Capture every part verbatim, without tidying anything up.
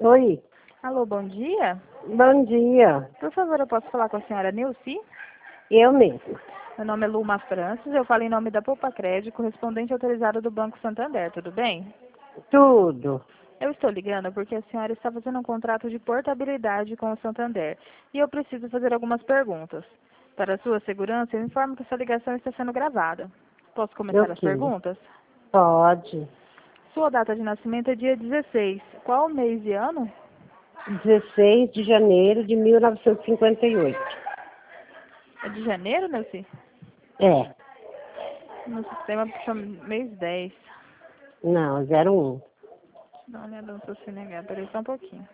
Oi, Alô, bom dia. bom dia. Por favor, eu posso falar com a senhora Nilce? Eu mesmo. Meu nome é Luma Francis, eu falo em nome da Poupa Crédito, correspondente autorizado do Banco Santander, tudo bem? Tudo. Eu estou ligando porque a senhora está fazendo um contrato de portabilidade com o Santander e eu preciso fazer algumas perguntas. Para a sua segurança, eu informo que essa ligação está sendo gravada. Posso começar as Ok. perguntas? Pode. Sua data de nascimento é dia dezesseis. Qual mês e ano? dezesseis de janeiro de mil novecentos e cinquenta e oito. É de janeiro, Nilce? É. No sistema puxa mês dez. Não, zero um. Dá uma olhada no seu C N H, peraí só um pouquinho.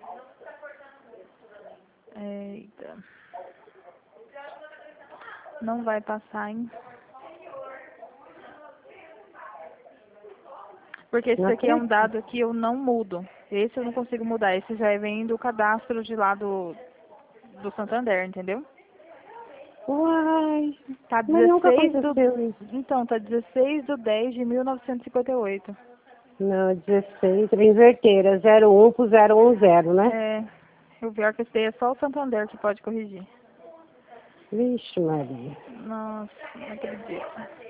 Eita. Não vai passar, hein? Porque esse Não aqui é um acredito. dado que eu não mudo. Esse eu não consigo mudar. Esse já vem do cadastro de lá do, do Santander, entendeu? Uai, Tá mas nunca dezesseis do... aconteceu isso. Então, tá dezesseis de dez de mil novecentos e cinquenta e oito. Não, dezesseis, inverteira, zero um pro zero um zero, né? É, o pior que esse aí é só o Santander que pode corrigir. Vixe, Maria. Nossa, não acredito.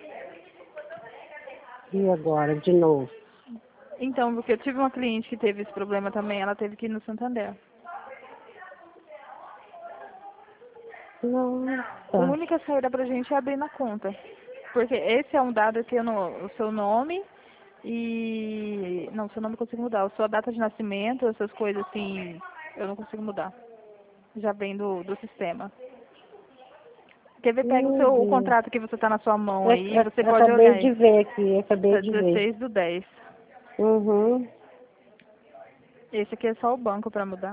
E agora, de novo? Então, porque eu tive uma cliente que teve esse problema também, ela teve que ir no Santander. A Nossa. única saída pra gente é abrir na conta. Porque esse é um dado que eu não, o seu nome e... Não, o seu nome eu consigo mudar. A sua data de nascimento, essas coisas assim, eu não consigo mudar. Já vem do, do sistema. Quer ver? Pega o, Meu seu, o Deus. contrato que você tá na sua mão Eu, aí, você eu pode acabei olhar de aí. ver aqui, acabei Tá de ver. dezesseis do dez. Uhum. Esse aqui é só o banco pra mudar.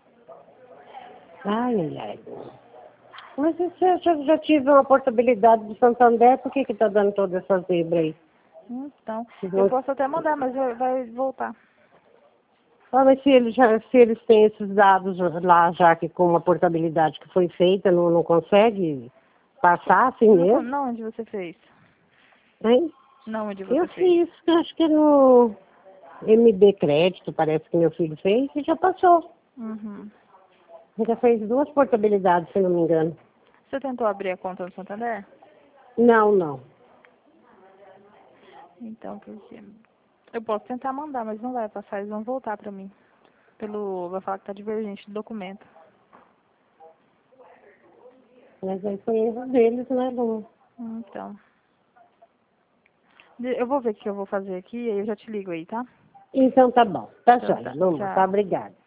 Ai, ai, ai. Mas se eu já, já tive uma portabilidade do Santander, por que que tá dando toda essa zebra aí? Então, eu Não- posso até mandar, mas vai vai voltar. Ah, mas se eles, já, se eles têm esses dados lá, já que com uma portabilidade que foi feita, não, não consegue passar assim Não, con- mesmo? não onde você fez? Hein? Não onde Eu você fez. fiz, acho que no M B Crédito, parece que meu filho fez, e já passou. Uhum. Já fez duas portabilidades, se não me engano. Você tentou abrir a conta no Santander? Não, não. Então, porque eu posso tentar mandar, mas não vai passar, eles vão voltar pra mim. Pelo, vai falar que tá divergente do documento. Mas aí foi erro deles, né, Lu? Então, de- eu vou ver o que eu vou fazer aqui e aí eu já te ligo aí, tá? Então tá bom. Tá Então joia, tá, Luma. Tá, tchau. obrigada.